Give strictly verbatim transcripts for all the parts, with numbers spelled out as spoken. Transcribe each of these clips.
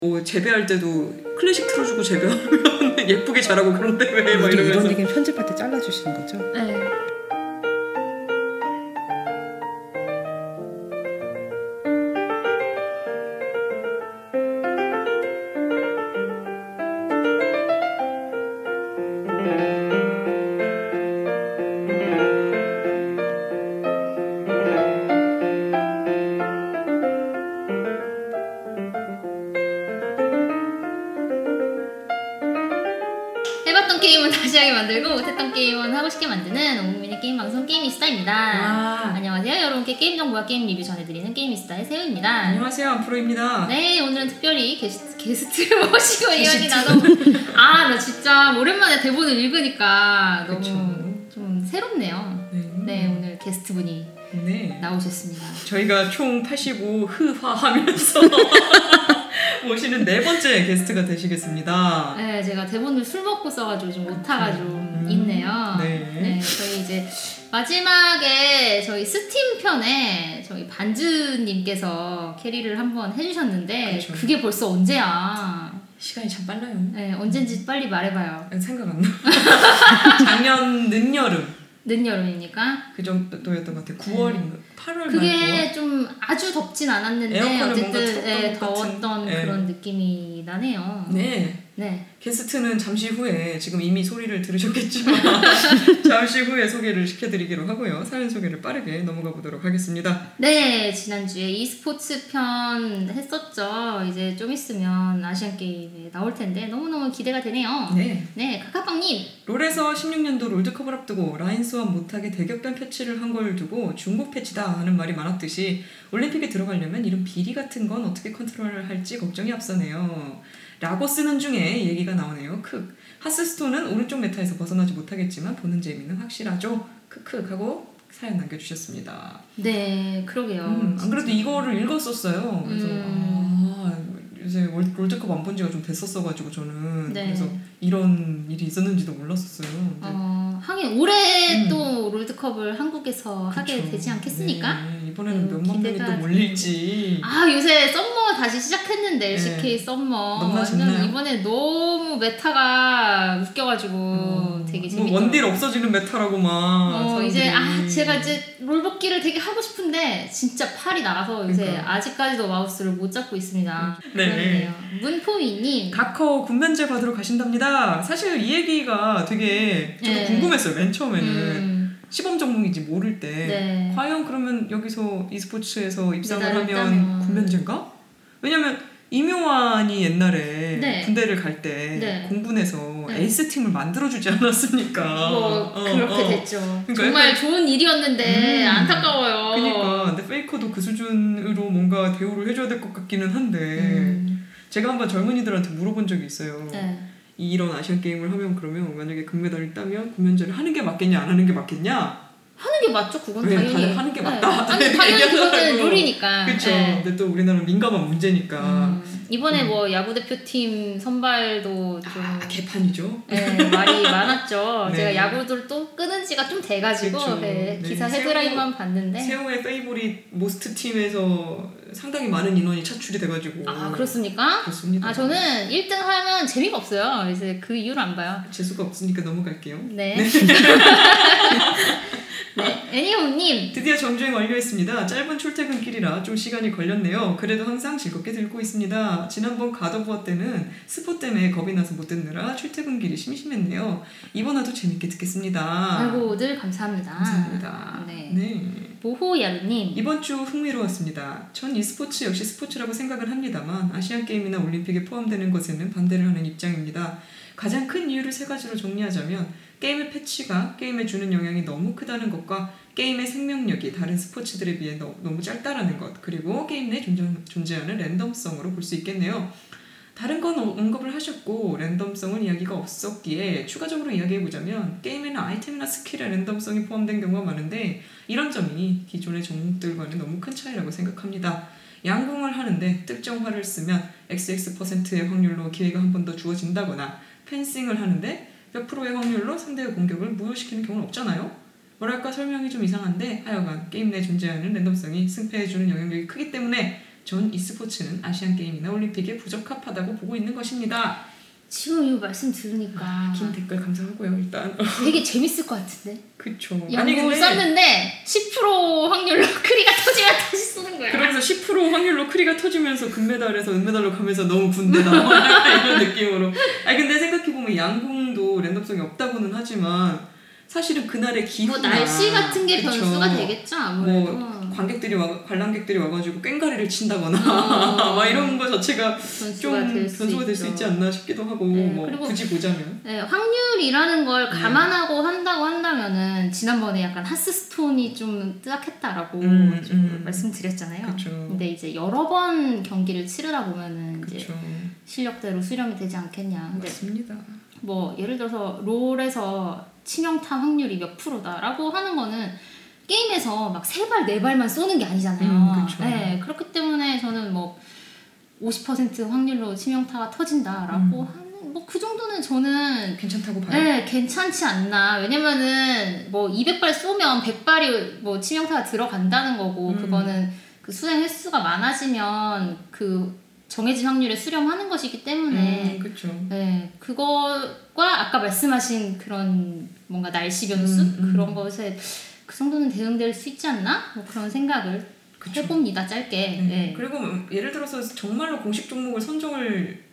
뭐 재배할 때도 클래식 틀어주고 재배하면 예쁘게 자라고 그런데 왜 막 이러면서 이런 얘기는 편집할 때 잘라주시는 거죠? 네. 해봤던 게임은 다시 하게 만들고 못했던 게임은 하고 싶게 만드는 온국민의 게임 방송 게임이스타입니다. 아. 안녕하세요. 여러분께 게임 정보와 게임 리뷰 전해드리는 게임이스타의 세우입니다. 안녕하세요, 안프로입니다. 네, 오늘은 특별히 게스트, 게스트를 모시고 이야기 나눠. 아, 나 진짜 오랜만에 대본을 읽으니까 너무 그쵸. 좀 새롭네요. 네. 네, 오늘 게스트분이 네. 나오셨습니다. 저희가 총 팔십오 흐화하면서 모시는 네 번째 게스트가 되시겠습니다. 네, 제가 대본을 술 먹고 써가지고 좀 못타가지고 음. 있네요. 네. 네, 저희 이제 마지막에 저희 스팀 편에 저희 반즈님께서 캐리를 한번 해주셨는데 그쵸. 그게 벌써 언제야? 시간이 참 빨라요. 네, 언젠지 빨리 말해봐요. 생각 안 나. 작년 늦여름. 늦여름입니까? 그 정도였던 것 같아요. 구월인가? 팔월 말 그게 구월? 좀 아주 덥진 않았는데 에어컨을 뭔가 어쨌든 틀었던 예, 것 더웠던 같은, 예. 그런 느낌이 나네요. 네. 네. 게스트는 잠시 후에 지금 이미 소리를 들으셨겠지만 잠시 후에 소개를 시켜드리기로 하고요. 사연 소개를 빠르게 넘어가 보도록 하겠습니다. 네, 지난주에 e스포츠 편 했었죠. 이제 좀 있으면 아시안게임에 나올 텐데 너무너무 기대가 되네요. 네. 네, 카카빵님. 롤에서 십육 년도 롤드컵을 앞두고 라인 소환 못하게 대격변 패치를 한 걸 두고 중복 패치다 하는 말이 많았듯이 올림픽에 들어가려면 이런 비리 같은 건 어떻게 컨트롤을 할지 걱정이 앞서네요. 라고 쓰는 중에 얘기가 나오네요. 크. 하스스톤은 오른쪽 메타에서 벗어나지 못하겠지만 보는 재미는 확실하죠. 크크 하고 사연 남겨주셨습니다. 네, 그러게요. 음, 안 그래도 이거를 읽었었어요. 그래서 음. 아, 요새 월- 롤드컵 안 본 지가 좀 됐었어가지고 저는 네. 그래서 이런 일이 있었는지도 몰랐었어요. 근데 어, 하긴 올해 음. 또 롤드컵을 한국에서 하게 그쵸. 되지 않겠습니까? 네, 이번에는 음, 몇만 명이 기대가 또 몰릴지. 아, 요새 썸머 다시 시작했는데 네. 엘씨케이 썸머. 너무나 좋나요? 이번에 너무 메타가 웃겨가지고 어, 되게 뭐 재밌더라고요. 원딜 없어지는 메타라고 막. 어, 사람들이. 이제 아 제가 이제 롤복기를 되게 하고 싶은데 진짜 팔이 나가서 요새 그러니까. 아직까지도 마우스를 못 잡고 있습니다. 네. 그러네요. 문포이님. 각커 군면제 받으러 가신답니다. 사실 이 얘기가 되게 저도 네. 궁금했어요. 맨 처음에는 음, 시범 전공인지 모를 때 네. 과연 그러면 여기서 e스포츠에서 입상을 메달을 하면 따면. 군면제인가? 왜냐면 이묘환이 옛날에 네. 군대를 갈 때 네. 공군에서 네. 에이스 팀을 만들어주지 않았습니까? 뭐 어, 그렇게 어. 됐죠. 그러니까 정말 약간- 좋은 일이었는데 음. 안타까워요. 그러니까 근데 페이커도 그 수준으로 뭔가 대우를 해줘야 될 것 같기는 한데 음, 제가 한번 젊은이들한테 물어본 적이 있어요. 네. 이런 아시안 게임을 하면 그러면 만약에 금메달을 따면 군면제를 하는 게 맞겠냐 안 하는 게 맞겠냐? 하는 게 맞죠. 그건 네, 당연히. 다들 하는 게 맞다. 네. 아니, 당연히 그거는 얘기하더라고요. 룰이니까. 그렇죠. 네. 근데 또 우리나라는 민감한 문제니까 음, 이번에 음. 뭐 야구 대표팀 선발도 좀 아, 개판이죠. 네, 말이 많았죠. 네. 제가 야구들 또 끊은 지가 좀 돼가지고 그쵸. 네, 네, 기사 새우- 헤드라인만 봤는데 세호의 페이보릿 모스트 팀에서 상당히 많은 인원이 차출이 돼가지고 아 그렇습니까? 그렇습니다. 아 저는 일 등 하면 재미가 없어요. 그래서 그 이유를 안 봐요. 재수가 없으니까 넘어갈게요. 네. 네, 애니홈님. 드디어 정주행 완료했습니다. 짧은 출퇴근길이라 좀 시간이 걸렸네요. 그래도 항상 즐겁게 듣고 있습니다. 지난번 갓오브워 때는 스포 때문에 겁이 나서 못 듣느라 출퇴근길이 심심했네요. 이번 화도 재밌게 듣겠습니다. 아이고 늘 감사합니다. 감사합니다. 네. 네. 모호야루님. 이번 주 흥미로웠습니다. 전 e스포츠 역시 스포츠라고 생각을 합니다만 아시안게임이나 올림픽에 포함되는 것에는 반대를 하는 입장입니다. 가장 큰 이유를 세 가지로 정리하자면 게임의 패치가 게임에 주는 영향이 너무 크다는 것과 게임의 생명력이 다른 스포츠들에 비해 너, 너무 짧다라는 것, 그리고 게임 내에 존재, 존재하는 랜덤성으로 볼 수 있겠네요. 다른 건 언급을 하셨고 랜덤성은 이야기가 없었기에 추가적으로 이야기해보자면 게임에는 아이템이나 스킬의 랜덤성이 포함된 경우가 많은데 이런 점이 기존의 종목들과는 너무 큰 차이라고 생각합니다. 양궁을 하는데 특정 활을 쓰면 엑스엑스 퍼센트의 확률로 기회가 한 번 더 주어진다거나 펜싱을 하는데 몇 프로의 확률로 상대의 공격을 무효시키는 경우는 없잖아요. 뭐랄까 설명이 좀 이상한데 하여간 게임 내에 존재하는 랜덤성이 승패해주는 영향력이 크기 때문에 전 e스포츠는 아시안게임이나 올림픽에 부적합하다고 보고 있는 것입니다. 지금 이 말씀 들으니까 긴 댓글 감사하고요. 일단 되게 재밌을 것 같은데. 그쵸. 양궁을 쐈는데 십 퍼센트 확률로 크리가 터지면 다시 쏘는 거야. 그러면서 십 퍼센트 확률로 크리가 터지면서 금메달에서 은메달로 가면서 너무 군대다 이런 느낌으로. 아니 근데 생각해보면 양궁도 랜덤성이 없다고는 하지만 사실은 그날의 기후나 뭐 날씨 같은 게 그쵸. 변수가 되겠죠 아무래도. 뭐 관객들이 와, 관람객들이 와가지고 꽹가리를 친다거나 어. 막 이런 거 자체가 변수가 좀 될 수 변수가 될 수 있죠. 있지 않나 싶기도 하고 네, 뭐 그리고 굳이 보자면 네, 확률이라는 걸 감안하고 한다고 한다면은 지난번에 약간 하스스톤이 좀 뜨악했다라고 음, 좀 음. 말씀드렸잖아요. 그쵸. 근데 이제 여러 번 경기를 치르다 보면은 이제 그쵸. 실력대로 수렴이 되지 않겠냐. 근데 맞습니다. 뭐 예를 들어서 롤에서 치명타 확률이 몇 프로다라고 하는 거는 게임에서 막 세 발, 네 발만 쏘는 게 아니잖아요. 음, 그쵸. 네, 그렇기 때문에 저는 뭐 오십 퍼센트 확률로 치명타가 터진다라고 음. 하는 뭐 그 정도는 저는 괜찮다고 봐요. 네, 괜찮지 않나. 왜냐면은 뭐 이백 발 쏘면 백 발이 뭐 치명타가 들어간다는 거고 음. 그거는 그 수행 횟수가 많아지면 그 정해진 확률에 수렴하는 것이기 때문에 음, 그렇죠. 네, 그거과 아까 말씀하신 그런 뭔가 날씨 변수 음, 음. 그런 것에 그 정도는 대응될 수 있지 않나? 뭐 그런 생각을 그쵸. 해봅니다. 짧게. 네. 네. 그리고 예를 들어서 정말로 공식 종목을 선정을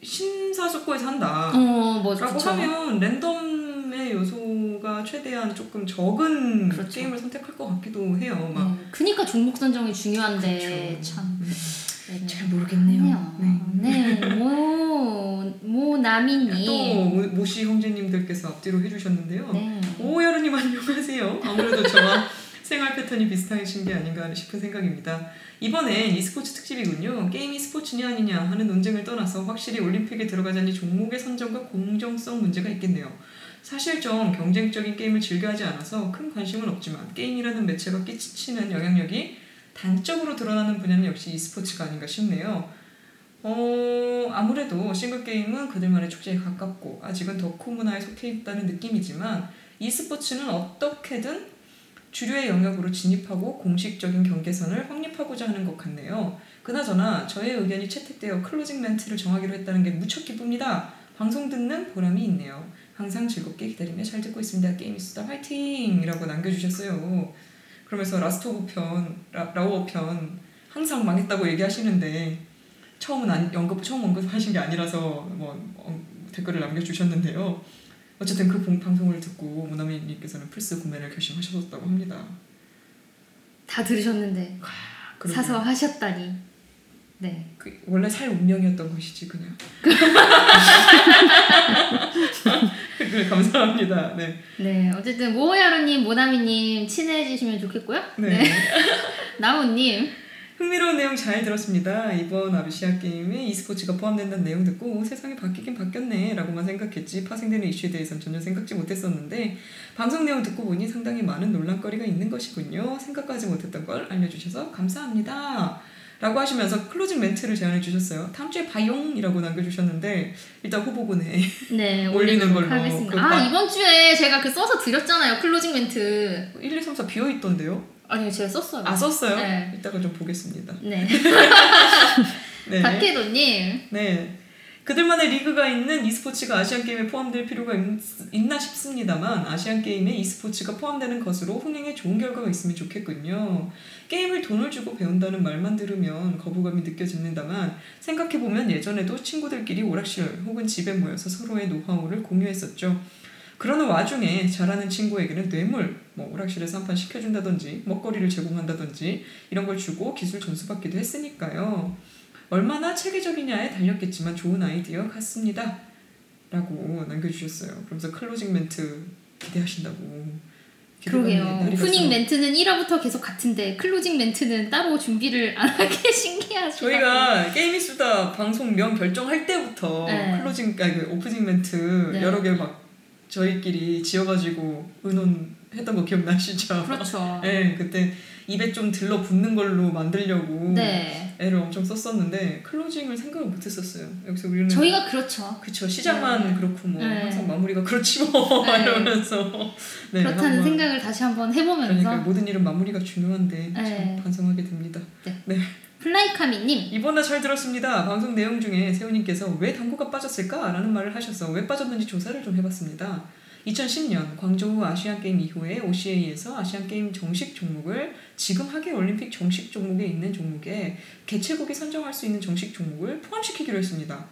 심사숙고해서 한다. 어, 뭐 라고 그쵸. 하면 랜덤의 요소가 최대한 조금 적은 그렇죠. 게임을 선택할 것 같기도 해요. 막 네. 그니까 종목 선정이 중요한데 그쵸. 참. 음. 네, 잘 모르겠네요. 네, 네. 모 모나미님. 또 모씨 형제님들께서 앞뒤로 해주셨는데요. 네. 오야루님 안녕하세요. 아무래도 저와 생활 패턴이 비슷하신 게 아닌가 싶은 생각입니다. 이번엔 e스포츠 특집이군요. 게임이 스포츠냐 아니냐 하는 논쟁을 떠나서 확실히 올림픽에 들어가자니 종목의 선정과 공정성 문제가 있겠네요. 사실 좀 경쟁적인 게임을 즐겨하지 않아서 큰 관심은 없지만 게임이라는 매체가 끼치는 영향력이 단적으로 드러나는 분야는 역시 e스포츠가 아닌가 싶네요. 어, 아무래도 싱글게임은 그들만의 축제에 가깝고 아직은 덕후 문화에 속해 있다는 느낌이지만 e스포츠는 어떻게든 주류의 영역으로 진입하고 공식적인 경계선을 확립하고자 하는 것 같네요. 그나저나 저의 의견이 채택되어 클로징 멘트를 정하기로 했다는 게 무척 기쁩니다. 방송 듣는 보람이 있네요. 항상 즐겁게 기다리며 잘 듣고 있습니다. 게임이수다 화이팅! 이라고 남겨주셨어요. 그러면서 라스트 오브 편, 라, 라오어 편 항상 망했다고 얘기하시는데 처음은 안, 언급, 처음 언급하신 게 아니라서 뭐 어, 댓글을 남겨주셨는데요. 어쨌든 그 본, 방송을 듣고 모나미님께서는 플스 구매를 결심하셨다고 합니다. 다 들으셨는데 그러게요. 사서 하셨다니. 네. 그, 원래 살 운명이었던 것이지 그냥. 네, 감사합니다. 네. 네, 어쨌든 모호야루님, 모나미님 친해지시면 좋겠고요. 네. 나무님. 흥미로운 내용 잘 들었습니다. 이번 아시아 게임에 e스포츠가 포함된다는 내용 듣고 세상이 바뀌긴 바뀌었네 라고만 생각했지 파생되는 이슈에 대해서는 전혀 생각지 못했었는데 방송 내용 듣고 보니 상당히 많은 논란거리가 있는 것이군요. 생각하지 못했던 걸 알려주셔서 감사합니다. 라고 하시면서 클로징 멘트를 제안해 주셨어요. 다음 주에 봐용! 이라고 남겨주셨는데 일단 후보군에 네, 올리는 걸로. 하겠습니다. 그 아, 바... 이번 주에 제가 그 써서 드렸잖아요. 클로징 멘트. 일, 이, 삼, 사 비어있던데요? 아니요, 제가 썼어요. 아, 썼어요? 네. 이따가 좀 보겠습니다. 네. 네. 박혜도님. 네. 그들만의 리그가 있는 e스포츠가 아시안게임에 포함될 필요가 있, 있나 싶습니다만 아시안게임에 e스포츠가 포함되는 것으로 흥행에 좋은 결과가 있으면 좋겠군요. 게임을 돈을 주고 배운다는 말만 들으면 거부감이 느껴집니다만 생각해보면 예전에도 친구들끼리 오락실 혹은 집에 모여서 서로의 노하우를 공유했었죠. 그러는 와중에 잘하는 친구에게는 뇌물, 뭐 오락실에서 한 판 시켜준다든지 먹거리를 제공한다든지 이런 걸 주고 기술 전수받기도 했으니까요. 얼마나 체계적이냐에 달렸겠지만 좋은 아이디어 같습니다. 라고 남겨주셨어요. 그러면서 클로징 멘트 기대하신다고. 그러게요. 오프닝 멘트는 일 화부터 계속 같은데 클로징 멘트는 따로 준비를 안 하게 신기하죠. 저희가 게임이수다 방송명 결정할 때부터 네. 클로징, 아니 그 오프닝 멘트 네. 여러 개 막 저희끼리 지어가지고 의논했던 거 기억나시죠? 그렇죠. 네, 그때 입에 좀 들러붙는 걸로 만들려고 네. 애를 엄청 썼었는데 클로징을 생각을 못했었어요. 여기서 우리는 저희가 그렇죠. 그쵸, 시작만 네. 그렇고 뭐 네. 항상 마무리가 그렇지 뭐 네. 이러면서 네, 그렇다는 한번, 생각을 다시 한번 해보면서 그러니까 모든 일은 마무리가 중요한데 네. 참 반성하게 됩니다. 네. 네. 플라이카미님. 이번에 잘 들었습니다. 방송 내용 중에 세훈님께서 왜 당구가 빠졌을까? 라는 말을 하셔서 왜 빠졌는지 조사를 좀 해봤습니다. 이천십 년 광저우 아시안게임 이후에 오씨에이에서 아시안게임 정식 종목을 지금 하계올림픽 정식 종목에 있는 종목에 개최국이 선정할 수 있는 정식 종목을 포함시키기로 했습니다.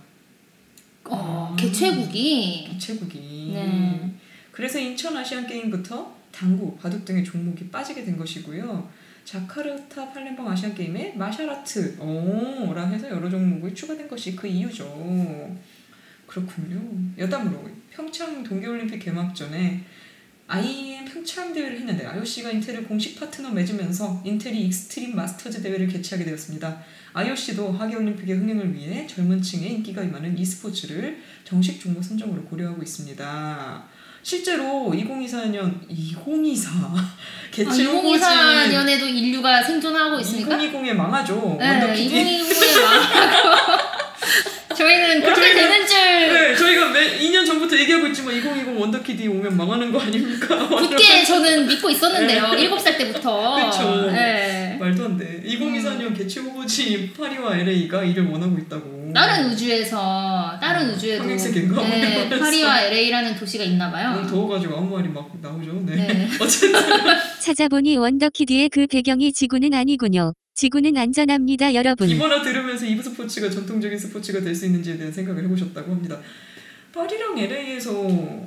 어, 아, 개최국이. 개최국이. 네. 그래서 인천 아시안게임부터 당구, 바둑 등의 종목이 빠지게 된 것이고요. 자카르타 팔렘방 아시안게임에 마샬아트, 오, 라 해서 여러 종목이 추가된 것이 그 이유죠. 그렇군요. 여담으로 평창 동계올림픽 개막 전에 아이엠 평창 대회를 했는데 아이오씨가 인텔을 공식 파트너 맺으면서 인텔이 익스트림 마스터즈 대회를 개최하게 되었습니다. 아이오씨도 하계올림픽의 흥행을 위해 젊은 층의 인기가 많은 e스포츠를 정식 종목 선정으로 고려하고 있습니다. 실제로 이천이십사 년 이천이십사 개최 아, 이천이십사 년에도 인류가 생존하고 있습니까? 이천이십에 망하죠. 네, 이천이십에 망하고 저희는 그렇게 저희가, 되는 줄 네, 저희가 매, 이 년 전부터 얘기하고 있지만 이천이십 원더키드 오면 망하는 거 아닙니까? 굳게 저는 믿고 있었는데요. 네. 일곱 살 때부터. 그렇죠. 네. 말도 안 돼. 이천이십사 년 음. 개최 후보지 파리와 엘에이가 이를 원하고 있다고. 다른 우주에서 다른 음, 우주에도 평행세계인가? 네, 파리와 엘에이라는 도시가 있나 봐요. 너무 더워가지고 아무 말이 막 나오죠. 네. 네. 어쨌든 찾아보니 원더키드의 그 배경이 지구는 아니군요. 지구는 안전합니다, 여러분. 이번화 들으면서 이 스포츠가 전통적인 스포츠가 될 수 있는지에 대한 생각을 해보셨다고 합니다. 파리랑 엘에이에서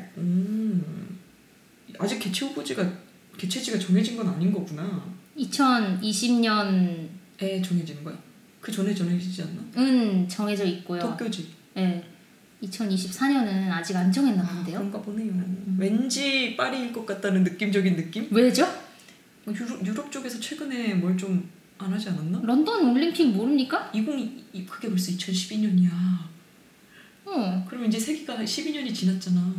음, 아직 개최 후보지가 개최지가 정해진 건 아닌 거구나. 이천이십 년에 정해지는 거야? 그 전에 정해지지 않나? 은 정해져 있고요. 도쿄지. 네. 이천이십사 년은 아직 안 정했나 본데요. 아, 그런가 보네요. 음. 왠지 파리일 것 같다는 느낌적인 느낌? 왜죠? 유럽, 유럽 쪽에서 최근에 뭘 좀 안 하지 않았나? 런던 올림픽 모릅니까? 이천이 그게 벌써 이천십이 년이야. 어. 그럼 이제 세기가 십이 년이 지났잖아.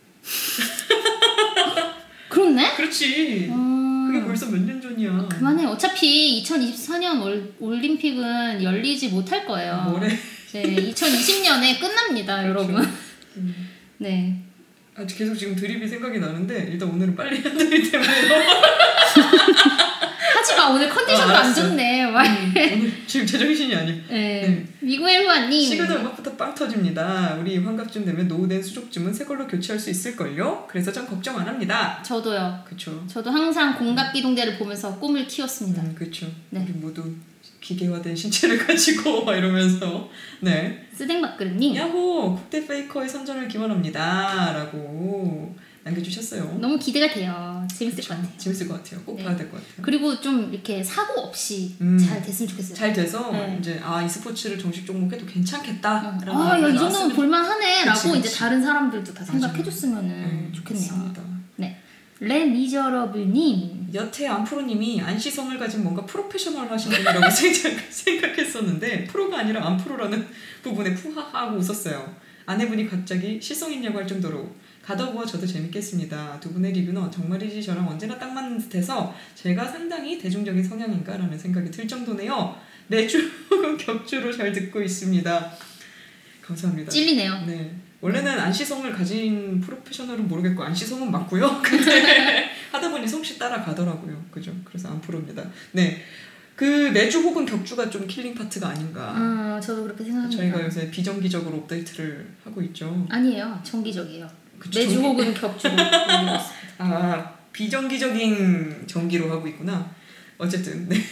그렇네? 그렇지. 음... 그게 벌써 몇 년 전이야. 그만해. 어차피 이천이십사 년 올, 올림픽은 열리지 못할 거예요. 뭐래? 네, 이천이십 년에 끝납니다, 그렇죠. 여러분. 음. 네. 아, 계속 지금 드립이 생각이 나는데 일단 오늘은 빨리 해야 되기 때문에 하지마, 오늘 컨디션도 아, 안 좋네. 음, 오늘 지금 제정신이 아니. 네. 네. 미구엘 후아님. 시그널 음악부터 빵 터집니다. 우리 환갑쯤 되면 노후된 수족쯤은 새 걸로 교체할 수 있을걸요? 그래서 전 걱정 안 합니다. 저도요. 그쵸. 저도 항상 공각기동대를 보면서 꿈을 키웠습니다. 음, 그쵸. 네. 우리 모두 기계화된 신체를 가지고 막 이러면서 네. 쓰댕박그릇님. 야호! 국대 페이커의 선전을 기원합니다. 라고 남겨주셨어요. 너무 기대가 돼요. 재밌을 그쵸. 것 같아요. 재밌을 것 같아요. 꼭 네. 봐야 될 것 같아요. 그리고 좀 이렇게 사고 없이 음. 잘 됐으면 좋겠어요. 잘 돼서 네. 이제 아, 이 스포츠를 정식 종목해도 괜찮겠다. 어. 아, 야, 이 정도면 볼만하네. 라고 그치, 그치. 이제 다른 사람들도 다 맞아요. 생각해줬으면 음, 좋겠네요. 맞습니다. 네. 레미저러블님. 여태 안프로님이 안시성을 가진 뭔가 프로페셔널 하신 분이라고 생각, 생각했었는데 프로가 아니라 안프로라는 부분에 푸하하고 웃었어요. 아내분이 갑자기 시성 있냐고 할 정도로 갓오브와 저도 재밌겠습니다. 두 분의 리뷰는 정말이지 저랑 언제나 딱 맞는 듯해서 제가 상당히 대중적인 성향인가라는 생각이 들 정도네요. 매주 격주로 잘 듣고 있습니다. 감사합니다. 찔리네요. 네. 원래는 안시성을 가진 프로페셔널은 모르겠고 안시성은 맞고요. 근데 하다 보니 성씨 따라가더라고요. 그죠? 그래서 안프로입니다. 네. 그 매주 혹은 격주가 좀 킬링 파트가 아닌가. 아, 저도 그렇게 생각합니다. 저희가 요새 비정기적으로 업데이트를 하고 있죠. 아니에요. 정기적이에요. 그쵸, 매주 정기... 혹은 격주로 올리고 있습니다. 아, 비정기적인 정기로 하고 있구나. 어쨌든 네.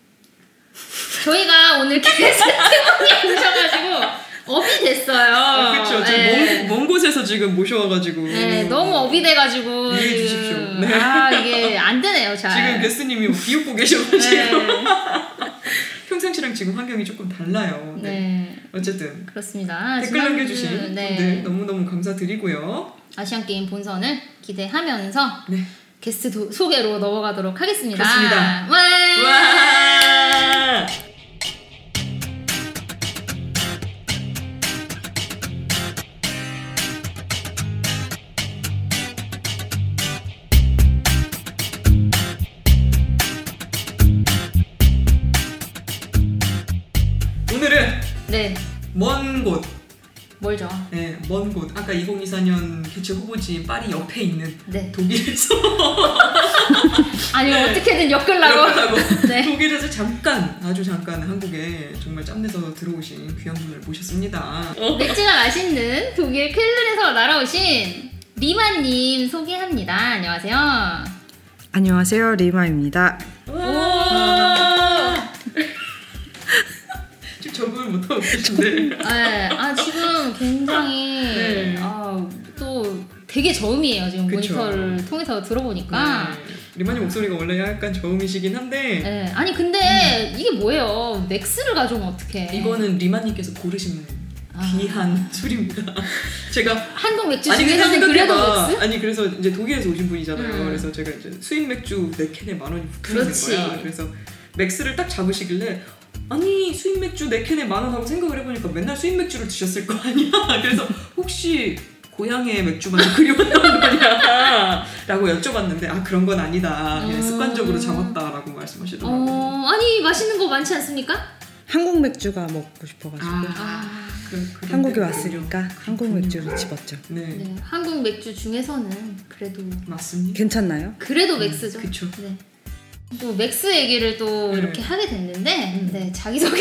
저희가 오늘 게스트분이 오셔가지고 업이 됐어요. 아, 그렇죠. 네. 먼, 먼 곳에서 지금 모셔와가지고. 네, 너무 업이 돼가지고. 이해해 주십시오. 네. 아, 이게 안 되네요, 잘. 지금 게스트님이 비웃고 계셔가지고. 네. 평상시랑 지금 환경이 조금 달라요. 네. 네. 어쨌든. 그렇습니다. 댓글 남겨주신 네. 분들 너무너무 감사드리고요. 아시안게임 본선을 기대하면서 네. 게스트 도, 소개로 넘어가도록 하겠습니다. 그렇습니다. 와! 와! 오늘은 네. 먼 곳 멀죠. 네, 먼 곳. 아까 이천이십사 년 개최 후보지인 파리 옆에 있는 네. 독일에서 아니 네. 어떻게든 엮으려고. 엮으려고 네. 독일에서 잠깐 아주 잠깐 한국에 정말 짬내서 들어오신 귀한 분을 모셨습니다. 맥주가 맛있는 독일 쾰른에서 날아오신 리마님 소개합니다. 안녕하세요. 안녕하세요, 리마입니다. 와~ 지금 적응을 못하고 계신데. 네, 아 지금 굉장히 네. 아, 또 되게 저음이에요. 지금 그쵸. 모니터를 통해서 들어보니까. 네. 리마님 목소리가 원래 약간 저음이시긴 한데 네. 아니 근데 이게 뭐예요? 맥스를 가져오면 어떡해? 이거는 리마님께서 고르신 아. 귀한 술입니다. 제가 한국 맥주 아니 근데 중에서는 그래도 생각해봐. 맥스? 아니 그래서 이제 독일에서 오신 분이잖아요. 음. 그래서 제가 이제 수입 맥주 네 캔에 만 원이 붙어 있는 그렇지. 거야. 그래서 맥스를 딱 잡으시길래 아니 수입 맥주 네 캔에 만 원 하고 생각을 해보니까 맨날 수입 맥주를 드셨을 거 아니야. 그래서 혹시 고향의 맥주만 그리웠던 거냐 라고 여쭤봤는데 아 그런 건 아니다. 그냥 음. 습관적으로 잡았다라고 말씀하시더라고요. 어, 아니 맛있는 거 많지 않습니까? 한국 맥주가 먹고 싶어가지고 아, 그, 그런 한국에 데는 왔으니까 한국 맥주를 집었죠. 네, 네. 한국 맥주 중에서는 그래도 맞습니다. 괜찮나요? 그래도 맥스죠. 그쵸. 네. 또 맥스 얘기를 또 네. 이렇게 하게 됐는데 음. 네, 자기소개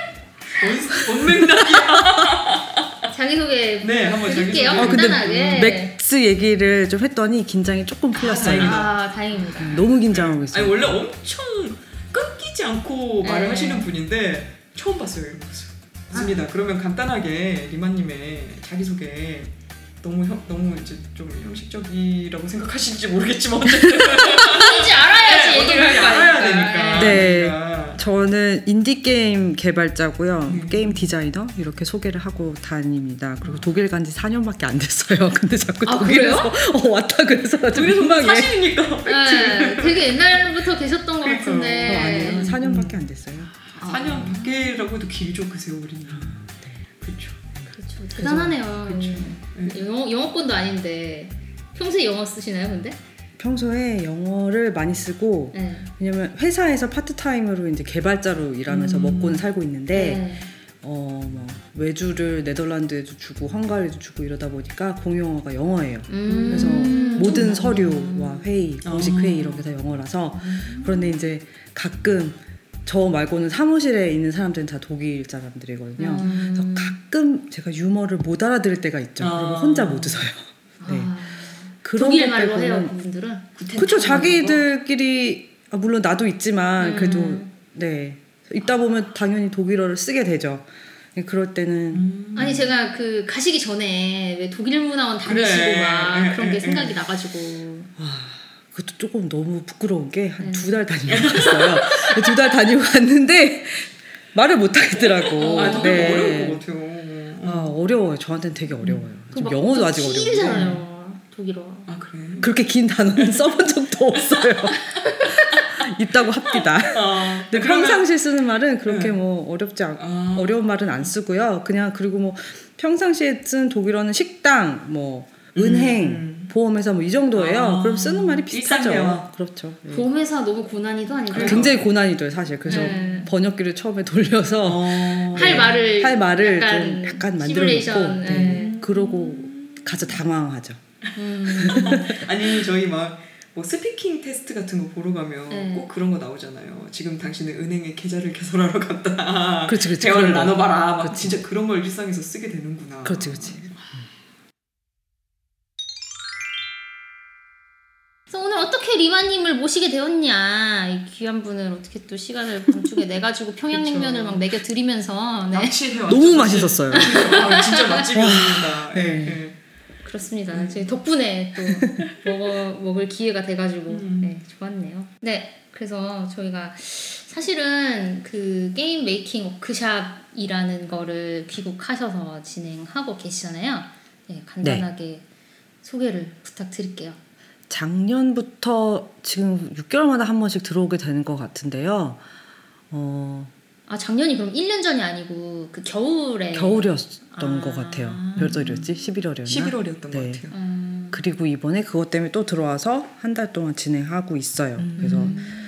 뭔 맥락이야. 자기소개 네, 한번 드릴게요. 자기소개. 어, 근데 간단하게. 맥스 얘기를 좀 했더니 긴장이 조금 풀렸어요. 다행이다. 아 다행입니다. 너무 긴장하고 아니 있어요. 원래 엄청 끊기지 않고 네. 말을 하시는 분인데 처음 봤어요 이런 모습. 맞습니다. 그러면 간단하게 리마님의 자기소개 너무 형, 너무 이제 좀 형식적이라고 생각하실지 모르겠지만 어쨌든 뭔지 알아야지 네, 얘기를 할 어떻게 거니까. 알아야 되니까. 네. 그러니까. 저는 인디 게임 개발자고요. 음. 게임 디자이너 이렇게 소개를 하고 다닙니다. 그리고 독일 간 지 사 년밖에 안 됐어요. 근데 자꾸 아, 독일에서 어, 왔다 그래서 좀 독일에서 민망해. 사실이니까 네, 되게 옛날부터 계셨던 것 그러니까요. 같은데. 어, 아니에요. 사 년밖에 안 됐어요. 아, 사 년 밖에라고 해도 길죠 그 세월이. 그렇죠. 그렇죠. 대단하네요. 그렇죠. 네. 영어 영어권도 아닌데 평소에 영어 쓰시나요, 근데? 평소에 영어를 많이 쓰고 네. 왜냐면 회사에서 파트타임으로 이제 개발자로 일하면서 음. 먹고는 살고 있는데 네. 어, 뭐 외주를 네덜란드에도 주고 헝가리도 주고 이러다 보니까 공용어가 영어예요. 음. 그래서 모든 음. 서류와 회의, 공식 아. 회의 이런 게 다 영어라서 그런데 이제 가끔 저 말고는 사무실에 있는 사람들은 다 독일 사람들이거든요. 음. 그래서 가끔 제가 유머를 못 알아들을 때가 있죠. 아. 그러면 혼자 못 웃어요. 네. 아, 그런 독일 것 말로 해요, 빼고는 그분들은. 그쵸, 자기들끼리 아, 물론 나도 있지만 음. 그래도 네 있다 보면 당연히 독일어를 쓰게 되죠. 그럴 때는 음. 아니 제가 그 가시기 전에 왜 독일 문화원 다니시고 그래. 막 에, 그런 에, 게 에. 생각이 나가지고. 그것도 조금 너무 부끄러운 게 한 네. 두 달 다니고 갔어요. 두 달 다니고 갔는데 말을 못 하겠더라고. 아, 되게 어려울 것 같아요. 아, 어려워요. 저한테는 되게 어려워요. 좀 막 영어도 엄청 아직 어려워요. 길잖아요, 독일어. 아 그래. 그렇게 긴 단어는 써본 적도 없어요. 있다고 합디다. 아, 근데 그러면- 평상시 쓰는 말은 그렇게 네. 뭐 어렵지 않, 아. 어려운 말은 안 쓰고요. 그냥 그리고 뭐 평상시에 쓰는 독일어는 식당, 뭐 은행, 음. 보험회사 뭐 이 정도예요. 아. 그럼 쓰는 말이 비슷하죠. 일상대화. 그렇죠. 네. 보험회사 너무 고난이도 아니고요. 굉장히 고난이도요 사실. 그래서 네. 번역기를 처음에 돌려서 어. 할 말을 할 말을 약간 좀 약간 만들어 시뮬레이션, 놓고 네. 네. 그러고 가서 당황하죠. 음. 아니 저희 막 뭐 스피킹 테스트 같은 거 보러 가면 네. 꼭 그런 거 나오잖아요. 지금 당신은 은행에 계좌를 개설하러 갔다. 그렇지, 그렇지. 대화를 그런 거. 나눠봐라. 막 그렇지. 진짜 그런 걸 일상에서 쓰게 되는구나. 그렇지, 그렇지. 그래서 오늘 어떻게 리마님을 모시게 되었냐, 이 귀한 분을 어떻게 또 시간을 밤중에 내 가지고 평양냉면을 막 먹여 드리면서 네. 납치해 너무 맛있었어요. 아, 진짜 맛집이었습니다. 네. 네. 네. 그렇습니다. 저희 덕분에 또 먹어 먹을 기회가 돼가지고 음. 네, 좋았네요. 네, 그래서 저희가 사실은 그 게임 메이킹 워크샵이라는 거를 귀국하셔서 진행하고 계시잖아요. 네, 간단하게 소개를 부탁드릴게요. 작년부터 지금 육 개월마다 한 번씩 들어오게 되는 것 같은데요. 어, 아 작년이 그럼 일 년 전이 아니고 그 겨울에 겨울이었던 아. 것 같아요. 몇 월이었지? 십일월이었나? 십일월이었던 네. 것 같아요. 음, 그리고 이번에 그것 때문에 또 들어와서 한 달 동안 진행하고 있어요. 그래서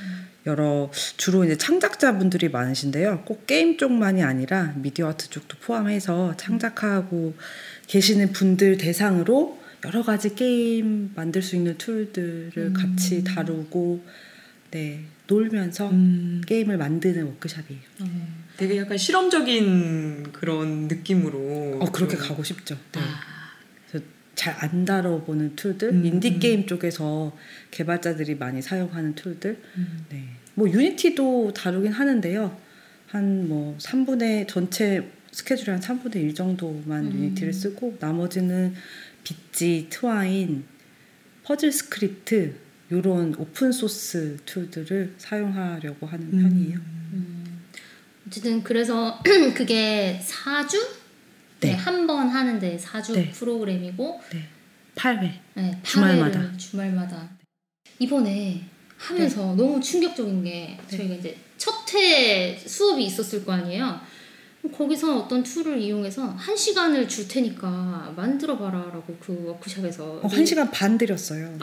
여러 주로 이제 창작자분들이 많으신데요. 꼭 게임 쪽만이 아니라 미디어 아트 쪽도 포함해서 창작하고 계시는 분들 대상으로 여러 가지 게임 만들 수 있는 툴들을 음. 같이 다루고 네, 놀면서 음. 게임을 만드는 워크숍이에요. 어, 되게 약간 실험적인 그런 느낌으로. 어, 그렇게 좀- 가고 싶죠. 네. 아, 잘 안 다뤄보는 툴들, 음, 인디 음. 게임 쪽에서 개발자들이 많이 사용하는 툴들, 음. 네. 뭐 유니티도 다루긴 하는데요. 한 뭐 삼분의 전체 스케줄이 한 삼분의 일 정도만 음. 유니티를 쓰고 나머지는 빗지, 트와인, 퍼즐 스크립트 이런 오픈 소스 툴들을 사용하려고 하는 음. 편이에요. 음. 어쨌든 그래서 그게 사 주? 네. 네, 한 번 하는데 사 주 네. 프로그램이고 네. 팔 회. 네, 주말마다. 팔 회를 주말마다. 이번에 하면서 너무 충격적인 게 네. 저희가 이제 첫 회 수업이 있었을 거 아니에요. 거기서 어떤 툴을 이용해서 한 시간을 줄 테니까 만들어 봐라라고 그 워크숍에서 어, 한 시간 반 드렸어요.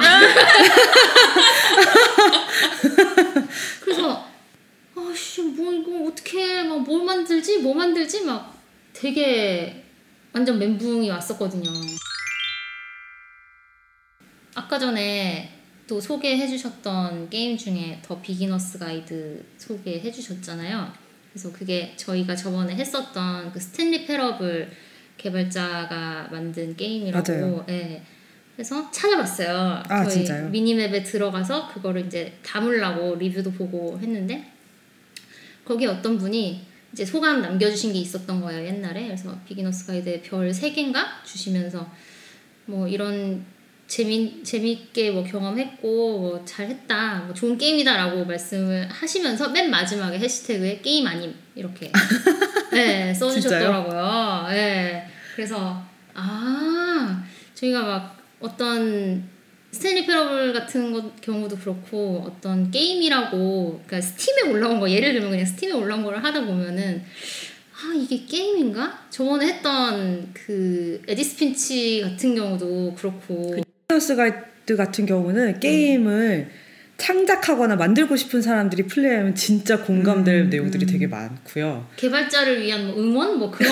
그래서 아씨 뭐 이거 어떻게 막 뭘 만들지 뭐 만들지 막 되게 완전 멘붕이 왔었거든요. 아까 전에 또 소개해 주셨던 게임 중에 더 비기너스 가이드 소개해 주셨잖아요. 그래서 그게 저희가 저번에 했었던 그 스탠리 패러블 개발자가 만든 게임이라고. 맞아요. 예. 그래서 찾아봤어요. 아, 저희 진짜요? 미니맵에 들어가서 그거를 이제 담으려고 리뷰도 보고 했는데 거기 어떤 분이 이제 소감 남겨주신 게 있었던 거예요, 옛날에. 그래서 비기너스 가이드에 별 세 개인가 주시면서 뭐 이런 재미 재미있게 뭐 경험했고 뭐 잘했다, 뭐 좋은 게임이다라고 말씀을 하시면서 맨 마지막에 해시태그에 게임 아님 이렇게 네, 써주셨더라고요. 네, 그래서 아 저희가 막 어떤 스탠리 패러블 같은 것 경우도 그렇고 어떤 게임이라고 그러니까 스팀에 올라온 거 예를 들면 그냥 스팀에 올라온 거를 하다 보면은 아 이게 게임인가? 저번에 했던 그 에디스 핀치 같은 경우도 그렇고 비기너스 가이드 같은 경우는 게임을 창작하거나 만들고 싶은 사람들이 플레이하면 진짜 공감될 음, 내용들이 음. 되게 많고요. 개발자를 위한 뭐 응원 뭐 그런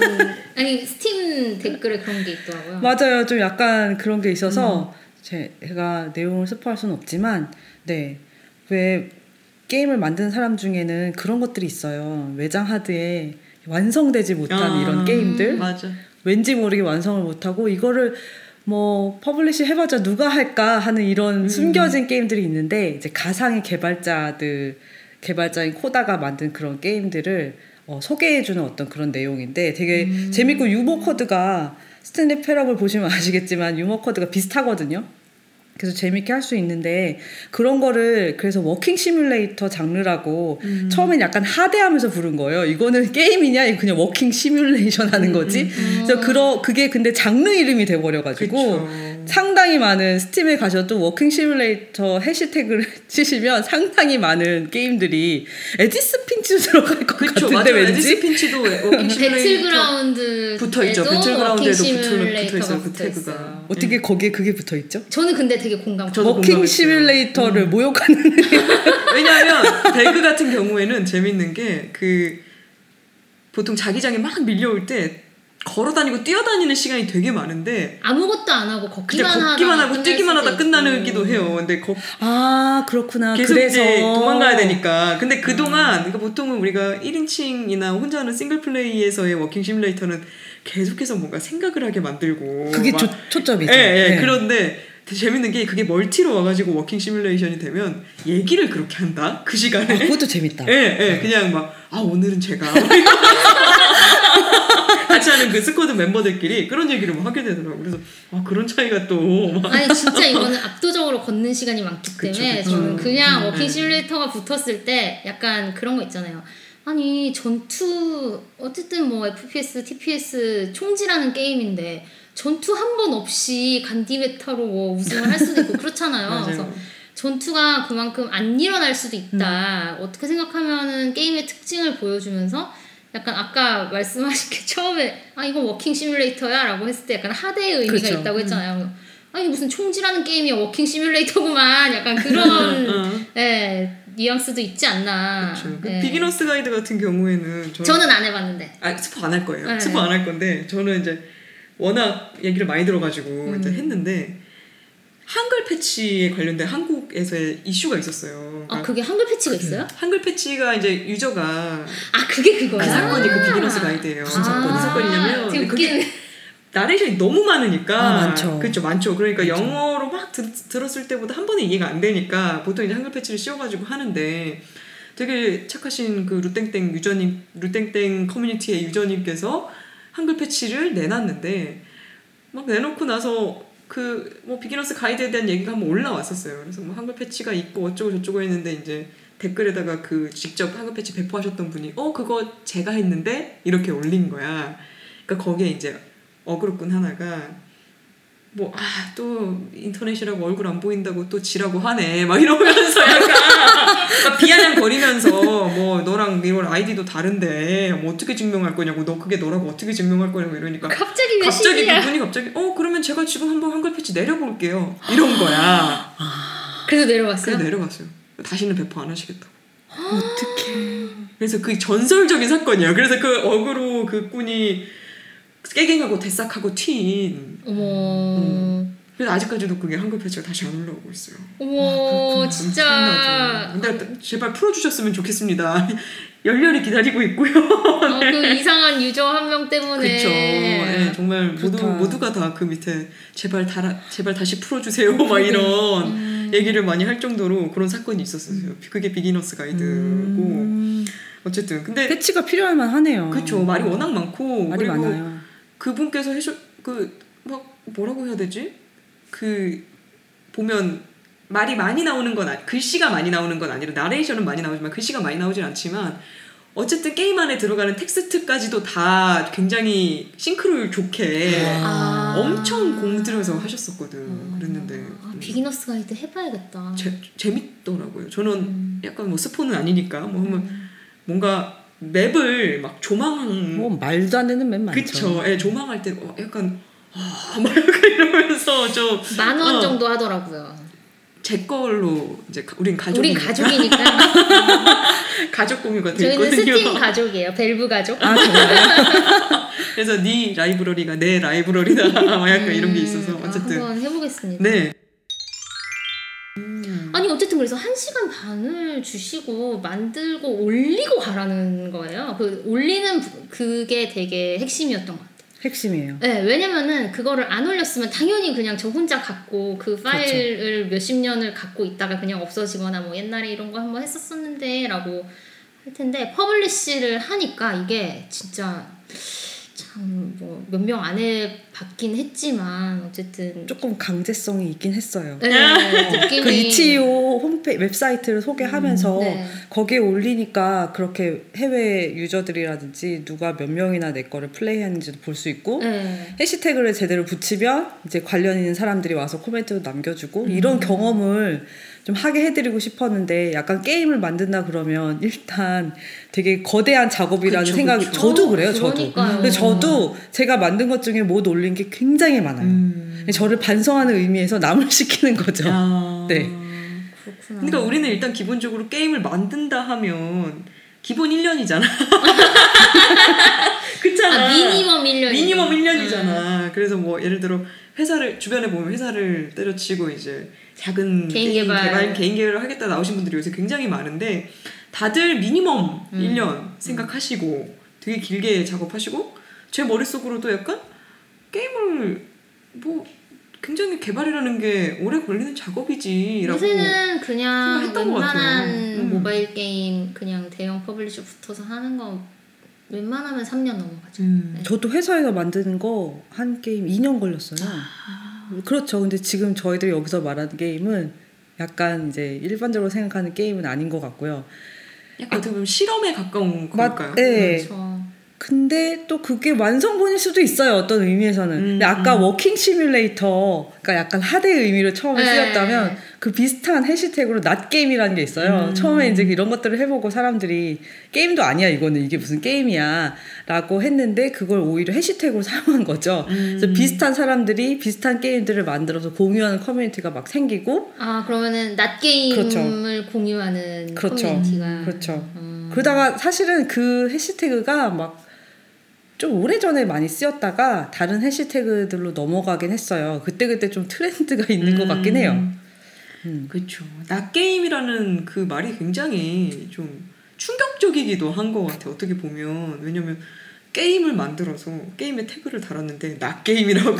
아니 스팀 댓글에 그런 게 있더라고요. 맞아요. 좀 약간 그런 게 있어서 음. 제가 내용을 스포할 수는 없지만 네. 왜 게임을 만드는 사람 중에는 그런 것들이 있어요. 외장 하드에 완성되지 못한 아, 이런 게임들 맞아. 왠지 모르게 완성을 못하고 이거를 뭐 퍼블리시 해봤자 누가 할까 하는 이런 음. 숨겨진 게임들이 있는데 이제 가상의 개발자들 개발자인 코다가 만든 그런 게임들을 어, 소개해주는 어떤 그런 내용인데 되게 음. 재밌고 유머 코드가 스탠리 패러블 보시면 아시겠지만 유머 코드가 비슷하거든요. 그래서 재밌게 할 수 있는데 그런 거를 그래서 워킹 시뮬레이터 장르라고 음. 처음엔 약간 하대하면서 부른 거예요. 이거는 게임이냐? 이거 그냥 워킹 시뮬레이션 하는 거지. 음, 음. 그래서 그러, 그게 근데 장르 이름이 돼버려가지고 그쵸. 상당히 많은 스팀에 가셔도 워킹 시뮬레이터 해시태그를 치시면 상당히 많은 게임들이 에디스 핀치도 들어갈 것 그쵸, 같은데 맞아요. 왠지 에디스 핀치도 워킹 시뮬레이터 배틀그라운드 붙어있죠. 배틀그라운드에도 붙어 있어요. 그 붙어있어요. 태그가. 어떻게 거기에 그게 붙어있죠? 저는 근데 되게 공감. 저도 워킹 공감했어요. 시뮬레이터를 음. 모욕하는 왜냐하면 배그 같은 경우에는 재밌는 게 그 보통 자기장에 막 밀려올 때 걸어다니고 뛰어다니는 시간이 되게 많은데 아무것도 안 하고 그냥 걷기만 하다 걷기만 하고 끝날 뛰기만 수도 하다 끝나기도 있고. 해요. 근데 거, 아 그렇구나. 계속 그래서 이제 도망가야 되니까. 근데 그동안 그러니까 보통은 우리가 일 인칭이나 혼자 하는 싱글 플레이에서의 워킹 시뮬레이터는 계속해서 뭔가 생각을 하게 만들고 그게 막 초, 초점이죠. 예, 예. 네. 그런데 되게 재밌는 게 그게 멀티로 와가지고 워킹 시뮬레이션이 되면 얘기를 그렇게 한다 그 시간에. 아, 그것도 재밌다. 예, 예. 그냥 막 아 오늘은 제가 같이 하는 그 스쿼드 멤버들끼리 그런 얘기를 막 하게 되더라고. 그래서 아 그런 차이가 또 막. 아니 진짜 이거는 압도적으로 걷는 시간이 많기 때문에 그쵸, 그쵸. 저는 그냥 음, 워킹 네. 시뮬레이터가 붙었을 때 약간 그런 거 있잖아요. 아니 전투 어쨌든 뭐 에프피에스, 티피에스 총질하는 게임인데 전투 한 번 없이 간디메타로 뭐 우승을 할 수도 있고 그렇잖아요. 맞아요. 그래서 전투가 그만큼 안 일어날 수도 있다. 음. 어떻게 생각하면은 게임의 특징을 보여주면서 약간 아까 말씀하신 게 처음에 아 이건 워킹 시뮬레이터야 라고 했을 때 약간 하대의 의미가 그렇죠. 있다고 했잖아요. 음. 아니 무슨 총질하는 게임이야 워킹 시뮬레이터구만 약간 그런 음. 예, 뉘앙스도 있지 않나. 그렇죠. 네. 비기너스 가이드 같은 경우에는 저는, 저는 안 해봤는데. 아 스포 안 할 거예요. 네. 스포 안 할 건데 저는 이제 워낙 얘기를 많이 들어가지고 음. 이제 했는데 한글 패치에 관련된 한국에서의 이슈가 있었어요. 아 그러니까 그게 한글 패치가 있어요? 한글 패치가 이제 유저가 아 그게 그거야? 그 사건이 그 비기너스 가이드예요. 무슨 아, 사건이야? 무슨 사건이냐면 되게 그게 웃기네. 나레이션이 너무 많으니까 아, 많죠. 그렇죠, 많죠. 그러니까 많죠. 영어로 막 들, 들었을 때보다 한 번에 이해가 안 되니까 보통 이제 한글 패치를 씌워가지고 하는데 되게 착하신 그 루땡땡 유저님, 루땡땡 커뮤니티의 유저님께서 한글 패치를 내놨는데 막 내놓고 나서 그 뭐 비기너스 가이드에 대한 얘기가 한번 올라왔었어요. 그래서 뭐 한글 패치가 있고 어쩌고 저쩌고 했는데 이제 댓글에다가 그 직접 한글 패치 배포하셨던 분이 어 그거 제가 했는데 이렇게 올린 거야. 그러니까 거기에 이제 어그로꾼 하나가 뭐 아 또 인터넷이라고 얼굴 안 보인다고 또 지라고 하네 막 이러면서 약간 막 비아냥거리면서 뭐 너랑 이런 아이디도 다른데 뭐 어떻게 증명할 거냐고 너 그게 너라고 어떻게 증명할 거냐고 이러니까 갑자기 왜 갑자기 시기야? 그분이 갑자기 어 그러면 제가 지금 한번 한글 패치 내려볼게요 이런 거야. 그래서 내려갔어요? 그래서 내려갔어요. 다시는 배포 안 하시겠다고. 어떡해. 그래서 그 전설적인 사건이에요. 그래서 그 어그로 그 꾼이 깨갱하고 대싹하고 튄. 어머. 음. 그래서 아직까지도 그게 한글 패치가 다시 안 올라오고 있어요. 어머 아, 진짜. 근데 제발 풀어주셨으면 좋겠습니다. 열렬히 기다리고 있고요. 어, 그 이상한 유저 한 명 때문에. 그렇죠. 네, 정말 모두 그렇다. 모두가 다 그 밑에 제발 달아 제발 다시 풀어주세요. 막 이런 음. 얘기를 많이 할 정도로 그런 사건이 있었어요. 그게 비기너스 가이드고 음. 어쨌든 근데 패치가 필요할 만하네요. 그렇죠. 말이 워낙 많고 말이 그리고 많아요. 그분께서 해주 그막 뭐라고 해야 되지? 그 보면 말이 많이 나오는 건 아니, 글씨가 많이 나오는 건 아니라 나레이션은 많이 나오지만 글씨가 많이 나오진 않지만 어쨌든 게임 안에 들어가는 텍스트까지도 다 굉장히 싱크로율 좋게 아. 엄청 공들여서 하셨었거든. 어. 그랬는데 아, 비기너스 가이드 해봐야겠다. 제, 재밌더라고요. 저는 음. 약간 뭐 스포는 아니니까 뭐 하면 음. 뭔가 맵을 막 조망 뭐 말도 안 되는 맨 많죠. 그쵸. 예, 조망할 때 어, 약간 아, 막 약간 이러면서 좀 만 원 어, 정도 하더라고요. 제 걸로 이제 가- 우린 우린 가족이니까 가족이니까. 가족 공유가 돼 저희는 있거든요. 스팀 가족이에요. 벨브 가족. 아 정말. 그래서 네 라이브러리가 내 라이브러리다. 막 약간 이런 게 있어서 음, 어쨌든 아, 한번 해보겠습니다. 네. 아니 어쨌든 그래서 한 시간 반을 주시고 만들고 올리고 가라는 거예요. 그 올리는 부- 그게 되게 핵심이었던 것 같아요. 핵심이에요. 네, 왜냐면은 그거를 안 올렸으면 당연히 그냥 저 혼자 갖고 그 파일을 몇십 년을 갖고 있다가 그냥 없어지거나 뭐 옛날에 이런 거 한번 했었었는데 라고 할 텐데 퍼블리시를 하니까 이게 진짜 참 뭐 몇 명 안 해봤긴 했지만 어쨌든 조금 강제성이 있긴 했어요. 네, 느낌이 그 이치오 홈페이지 웹사이트를 소개하면서 네. 거기에 올리니까 그렇게 해외 유저들이라든지 누가 몇 명이나 내 거를 플레이하는지도 볼 수 있고 네. 해시태그를 제대로 붙이면 이제 관련 있는 사람들이 와서 코멘트도 남겨주고 이런 경험을 좀 하게 해드리고 싶었는데 약간 게임을 만든다 그러면 일단 되게 거대한 작업이라는 그쵸, 생각이 그쵸. 저도 그래요. 저도. 그러니까요. 근데 저도 제가 만든 것 중에 못 올린 게 굉장히 많아요. 음. 저를 반성하는 의미에서 남을 시키는 거죠. 아. 네. 그렇구나. 그러니까 우리는 일단 기본적으로 게임을 만든다 하면 기본 일 년이잖아. 그렇잖아. 아, 미니멈 일 년. 미니멈 일 년이잖아. 그래서 뭐 예를 들어 회사를 주변에 보면 회사를 때려치고 이제 작은 개인 게임 개발. 개발 개인 개발을 하겠다 나오신 분들이 요새 굉장히 많은데 다들 미니멈 음. 일 년 생각하시고 되게 길게 작업하시고 제 머릿속으로도 약간 게임을 뭐 굉장히 개발이라는 게 오래 걸리는 작업이지라고 요새는 그냥 생각했던 것 같아요. 웬만한 음. 모바일 게임 그냥 대형 퍼블리셔 붙어서 하는 거 웬만하면 삼 년 넘어가죠. 음. 네. 저도 회사에서 만드는 거 한 게임 이 년 걸렸어요. 그렇죠. 근데 지금 저희들이 여기서 말하는 게임은 약간 이제 일반적으로 생각하는 게임은 아닌 것 같고요. 약간 어떻게 보면 실험에 가까운 맞- 걸까요? 네. 그렇죠. 근데 또 그게 완성본일 수도 있어요. 어떤 의미에서는. 음, 근데 아까 음. 워킹 시뮬레이터, 그러니까 약간 하드의 의미로 처음에 네. 쓰였다면 그 비슷한 해시태그로 낫게임이라는 게 있어요. 음. 처음에 이제 이런 것들을 해보고 사람들이 게임도 아니야 이거는 이게 무슨 게임이야 라고 했는데 그걸 오히려 해시태그로 사용한 거죠. 음. 그래서 비슷한 사람들이 비슷한 게임들을 만들어서 공유하는 커뮤니티가 막 생기고 아 그러면은 낫 게임을 그렇죠. 공유하는 그렇죠. 커뮤니티가 그렇죠. 음. 그러다가 사실은 그 해시태그가 막 좀 오래전에 많이 쓰였다가 다른 해시태그들로 넘어가긴 했어요. 그때그때 좀 트렌드가 있는 것 같긴 해요. 음. 그렇죠. 낫게임이라는 그 말이 굉장히 좀 충격적이기도 한 것 같아요. 어떻게 보면. 왜냐면 게임을 만들어서 게임에 태그를 달았는데 낫게임이라고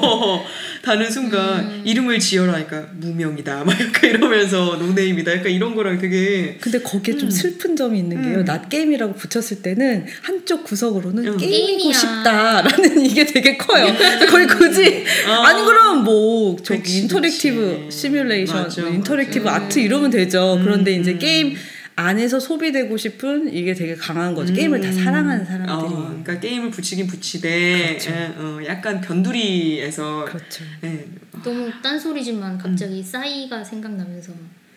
다는 순간 음. 이름을 지어라 하니까 무명이다 막 약간 이러면서 노네임이다 약간 이런 거랑 되게 근데 거기에 좀 음. 슬픈 점이 있는 게요. 음. 낫게임이라고 붙였을 때는 한쪽 구석으로는 음. 게임이고 게임이야. 싶다라는 이게 되게 커요. 거의 굳이 아. 아니 그럼 뭐 저기 그치, 인터랙티브 그치. 시뮬레이션, 맞아, 뭐 인터랙티브 맞아. 아트 이러면 되죠. 음, 그런데 이제 음. 게임 안에서 소비되고 싶은 이게 되게 강한 거죠. 음. 게임을 다 사랑하는 사람들이. 어, 그러니까 게임을 붙이긴 붙이되 그렇죠. 예, 어, 약간 변두리에서 그렇죠. 예. 너무 딴소리지만 갑자기 싸이가 생각나면서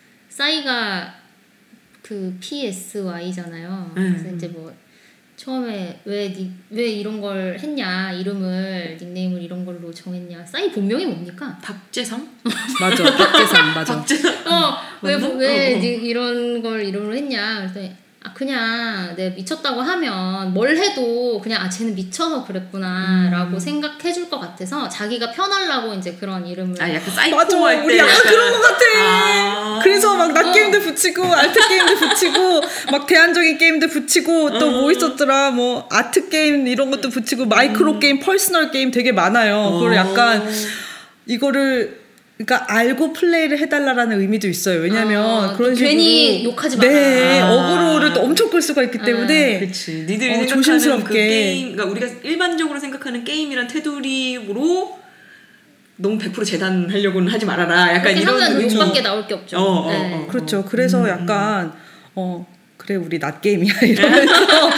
싸이가 그 피에스와이잖아요. 음. 그래서 이제 뭐 처음에 왜, 니, 왜 이런 걸 했냐 이름을 닉네임을 이런 걸로 정했냐 싸이 본명이 뭡니까? 박재상? 맞아. 박재상 맞아. 박재상? 어왜 맞나? 왜 어, 어. 이런 걸 이름으로 했냐 그랬더니 아 그냥 내가 미쳤다고 하면 뭘 해도 그냥 아 쟤는 미쳐서 그랬구나라고 음. 생각해줄 것 같아서 자기가 편하려고 이제 그런 이름을 아 약간 사이코 맞아. 할 때 우리 약간 그런 것 같아. 아. 그래서 막 낫 어. 게임도 붙이고 알트 게임도 붙이고 막 대안적인 게임도 붙이고 또 뭐 음. 있었더라 뭐 아트 게임 이런 것도 붙이고 마이크로 음. 게임, 퍼스널 게임 되게 많아요. 그걸 약간 이거를 그러니까 알고 플레이를 해달라라는 의미도 있어요. 왜냐면 아, 그런 식으로 괜히 욕하지 마라. 네, 아. 어그로를 또 엄청 끌 수가 있기 아, 때문에 그렇지. 니들이 어, 생각하는 조심스럽게. 그 게임, 그러니까 우리가 일반적으로 생각하는 게임이란 테두리로 너무 백 퍼센트 재단하려고는 하지 말아라. 약간 그렇게 이런 하면 의미. 욕밖에 나올 게 없죠. 어, 어, 네. 어. 그렇죠. 그래서 음, 약간 어 그래 우리 낫 게임이야 이러면서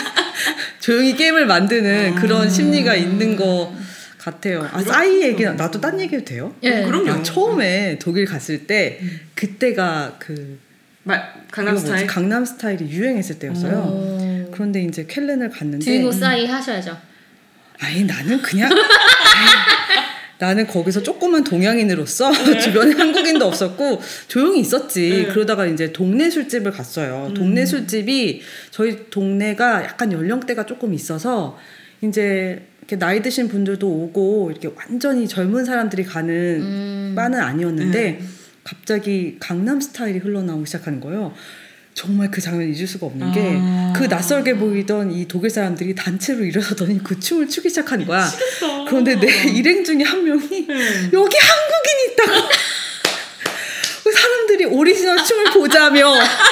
조용히 게임을 만드는 아. 그런 심리가 있는 것 같아요. 아 그렇군요. 싸이 얘기 나도 딴 얘기해도 돼요? 예. 어, 그럼요. 아, 처음에 독일 갔을 때 그때가 그 마, 강남 이거 뭐지? 스타일. 강남 스타일이 유행했을 때였어요. 어. 그런데 이제 켈렌을 갔는데 드이노 싸이 하셔야죠. 아니 나는 그냥 아이, 나는 거기서 조그만 동양인으로서 주변에 한국인도 없었고 조용히 있었지. 네. 그러다가 이제 동네 술집을 갔어요. 음. 동네 술집이 저희 동네가 약간 연령대가 조금 있어서 이제 이렇게 나이 드신 분들도 오고 이렇게 완전히 젊은 사람들이 가는 음. 바는 아니었는데 음. 갑자기 강남 스타일이 흘러나오기 시작하는 거예요. 정말 그 장면 잊을 수가 없는 게 아. 그 낯설게 보이던 이 독일 사람들이 단체로 일어서더니 그 춤을 추기 시작하는 거야. 미치겠다. 그런데 내 일행 중에 한 명이 네. 여기 한국인이 있다고 그 사람들이 오리지널 춤을 보자며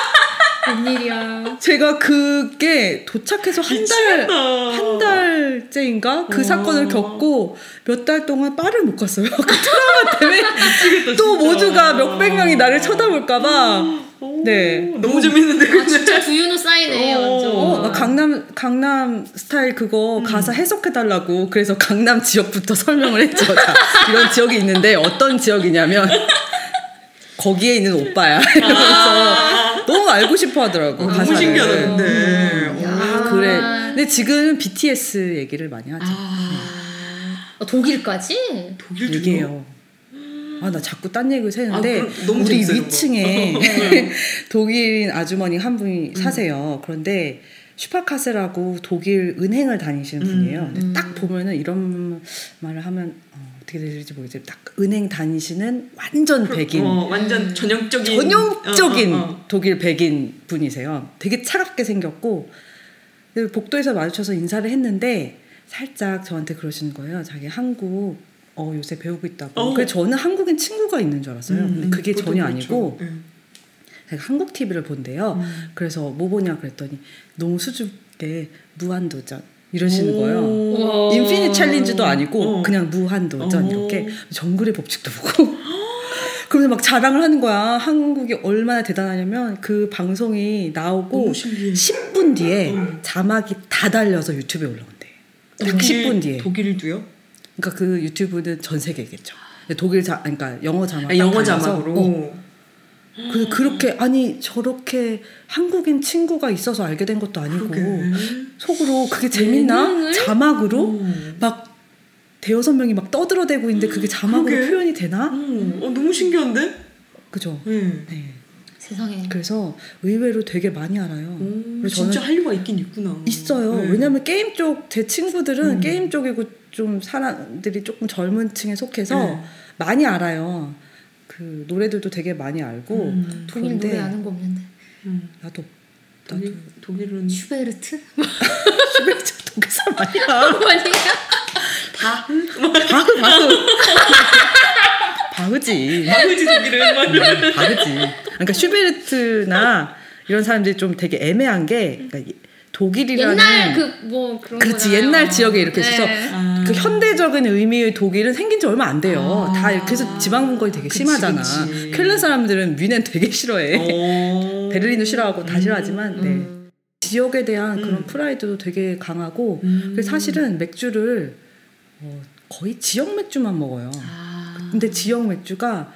웬일이야. 제가 그게 도착해서 한 달 한 달째인가 그 어. 사건을 겪고 몇 달 동안 바를 못 갔어요. 그 트라우마 때문에 미치겠다, 또 진짜. 모두가 몇백 명이 나를 쳐다볼까봐. 오, 네. 너무 재밌는데 아, 근데. 진짜 두유노 싸이네 어. 완전. 어, 나 강남 강남 스타일 그거 음. 가사 해석해달라고 그래서 강남 지역부터 설명을 했죠. 자, 이런 지역이 있는데 어떤 지역이냐면 거기에 있는 오빠야. 이러면서 아. 너무 알고 싶어 하더라고. 어, 너무 가사를. 신기하다 근데. 음. 야. 아, 그래. 근데 지금 비티에스 얘기를 많이 하죠. 아, 어, 독일까지? 독일도 얘기해요. 아, 나 자꾸 딴 얘기를 새는데 아, 그럼 너무 우리 재밌어요, 이런 거. 위층에 독일인 아주머니 한 분이 사세요. 그런데 슈파카세라고 독일 은행을 다니시는 음, 분이에요. 근데 음. 딱 보면은 이런 말을 하면 어, 어떻게 될지 모르겠지만 딱 은행 다니시는 완전 백인 어, 완전 전형적인 전형적인 어, 어, 어. 독일 백인 분이세요. 되게 차갑게 생겼고 근데 복도에서 마주쳐서 인사를 했는데 살짝 저한테 그러시는 거예요. 자기 한국 어, 요새 배우고 있다고. 어. 그래서 저는 한국인 친구가 있는 줄 알았어요. 음, 근데 그게 보통 전혀 그렇죠. 아니고 음. 제가 한국 티비를 본대요. 음. 그래서 뭐 보냐 그랬더니 너무 수줍게 무한도전 이러시는 거예요. 우와. 인피니트 챌린지도 아니고 어. 그냥 무한도전 어. 이렇게 정글의 법칙도 보고 그러면 막 자랑을 하는 거야. 한국이 얼마나 대단하냐면 그 방송이 나오고 너무 신기해. 십 분 뒤에 어. 자막이 다 달려서 유튜브에 올라온대. 딱 독일- 십 분 뒤에. 독일도요? 그러니까 그 유튜브는 전 세계겠죠. 독일 자, 그러니까 영어 자막. 아, 영어 달려서, 자막으로. 어. 그 그렇게 아니 저렇게 한국인 친구가 있어서 알게 된 것도 아니고 그러게. 속으로 그게 재밌나? 예능을? 자막으로 어. 막 대여섯 명이 막 떠들어대고 있는데 그게 자막으로 그러게. 표현이 되나? 어, 어, 너무 신기한데? 그죠? 네. 네. 세상에. 그래서 의외로 되게 많이 알아요. 오, 그래서 진짜 저는 한류가 있긴 있구나. 있어요. 네. 왜냐면 게임 쪽 제 친구들은 음. 게임 쪽이고 좀 사람들이 조금 젊은 층에 속해서 네. 많이 알아요. 그 노래들도 되게 많이 알고. 음. 독일 그런데 노래 아는 거 없는데. 음. 나도 나도 독일, 독일은 슈베르트? 슈베르트 독일 사람 아니야. 아니야? 바흐 바흐 바흐지. 바흐지 독일은 막 바흐지. 그러니까 슈베르트나 이런 사람들이 좀 되게 애매한 게 그러니까 독일이라는 옛날 그 뭐 그런 그렇지, 거잖아요. 옛날 지역에 이렇게 있어서 아. 그 현대적인 의미의 독일은 생긴 지 얼마 안 돼요. 아. 다 그래서 지방 분권이 되게 그치, 심하잖아. 그치. 켈른 사람들은 뮌헨 되게 싫어해. 어. 베를린도 싫어하고 다 음. 싫어하지만 네. 음. 지역에 대한 음. 그런 프라이드도 되게 강하고 음. 그래서 사실은 맥주를 어, 거의 지역 맥주만 먹어요. 아. 근데 지역 맥주가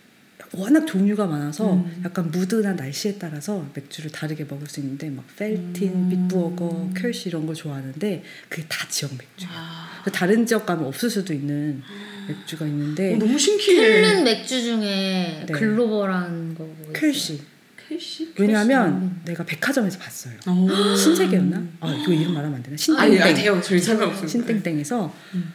워낙 종류가 많아서 음. 약간 무드나 날씨에 따라서 맥주를 다르게 먹을 수 있는데 막 펠틴, 음. 빗부어거, 켈시 이런 걸 좋아하는데 그게 다 지역 맥주야. 아. 그래서 다른 지역 가면 없을 수도 있는 맥주가 있는데 어, 너무 신기해. 켈른 맥주 중에 네. 글로벌한 거 뭐 있어요? 켈시. 켈시? 왜냐하면 내가 백화점에서 봤어요. 어. 신세계였나? 아 이거 이름 말하면 안 되나? 아니, 아니 신땡땡. 돼요. 저희 상관없어요. 신땡땡에서 음.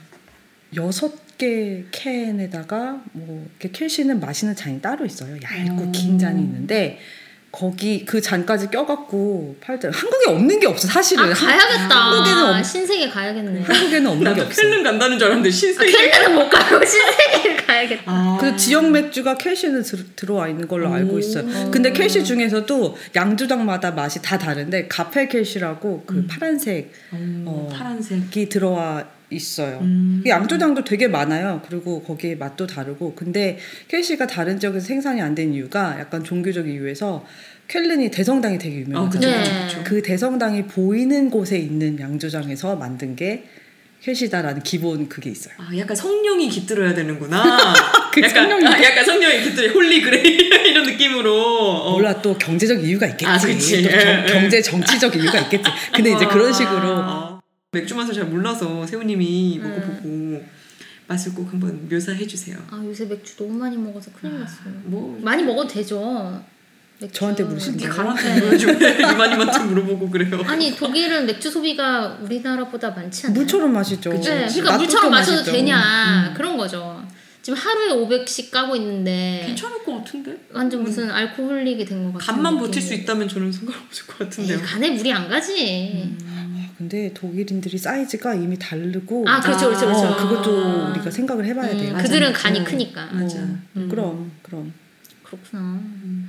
여섯 개 캔에다가 뭐 이렇게 켈시는 마시는 잔이 따로 있어요. 얇고 음. 긴 잔이 있는데 거기 그 잔까지 껴갖고 팔 때 한국에 없는 게 없어 사실은. 아 가야겠다. 한국에는 없- 신세계 가야겠네. 한국에는 없는 게 나도 없어. 켈른 간다는 줄 알았는데 아, 신세계. 켈른은 못 가고 신세계를 가야겠다. 아. 그 지역 맥주가 켈시는 들, 들어와 있는 걸로 알고 오. 있어요. 근데 켈시 중에서도 양주장마다 맛이 다 다른데 가펠 켈시라고 그 음. 파란색 어, 어. 파란색. 이 들어와 있어요. 음. 그 양조장도 되게 많아요. 그리고 거기에 맛도 다르고. 근데 켈시가 다른 지역에서 생산이 안 된 이유가 약간 종교적 이유에서 켈른이 대성당이 되게 아, 유명하잖아요. 그쵸, 네. 그쵸, 그쵸. 그 대성당이 보이는 곳에 있는 양조장에서 만든 게 켈시다라는 기본 그게 있어요. 아, 약간 성령이 깃들어야 되는구나. 그 약간, 성령이 아, 약간 성령이 깃들어 홀리 그레이 이런 느낌으로. 어. 몰라 또 경제적 이유가 있겠지. 아, 그치. 또 경, 경제 정치적 이유가 있겠지. 근데 이제 그런 식으로 아, 맥주 맛을 잘 몰라서 세우님이 음. 먹어보고 맛을 꼭 한번 묘사해 주세요. 아 요새 맥주 너무 많이 먹어서 큰일 났어요. 뭐 많이 먹어도 되죠. 맥주. 저한테 물으시는 네 거예요? 가라앉는 거예요 지금 이만희한테 물어보고 그래요. 아니 독일은 맥주 소비가 우리나라보다 많지 않나요? 물처럼 마시죠. 그치. 네, 그러니까 놔두고 물처럼 마셔도 마시죠. 되냐 음. 그런 거죠. 지금 하루에 오백씩 까고 있는데 괜찮을 것 같은데? 완전 무슨 알코올릭이 된 것 같아요. 간만 버틸 수 있다면 저는 상관없을 것 같은데요. 간에 물이 안 가지. 아, 근데 독일인들이 사이즈가 이미 다르고 아 그렇죠 그렇죠 그렇죠. 어, 그것도 우리가 생각을 해봐야 음, 돼요. 그들은 맞아. 간이 어. 크니까. 맞아. 어, 음. 그럼 그럼 그렇구나.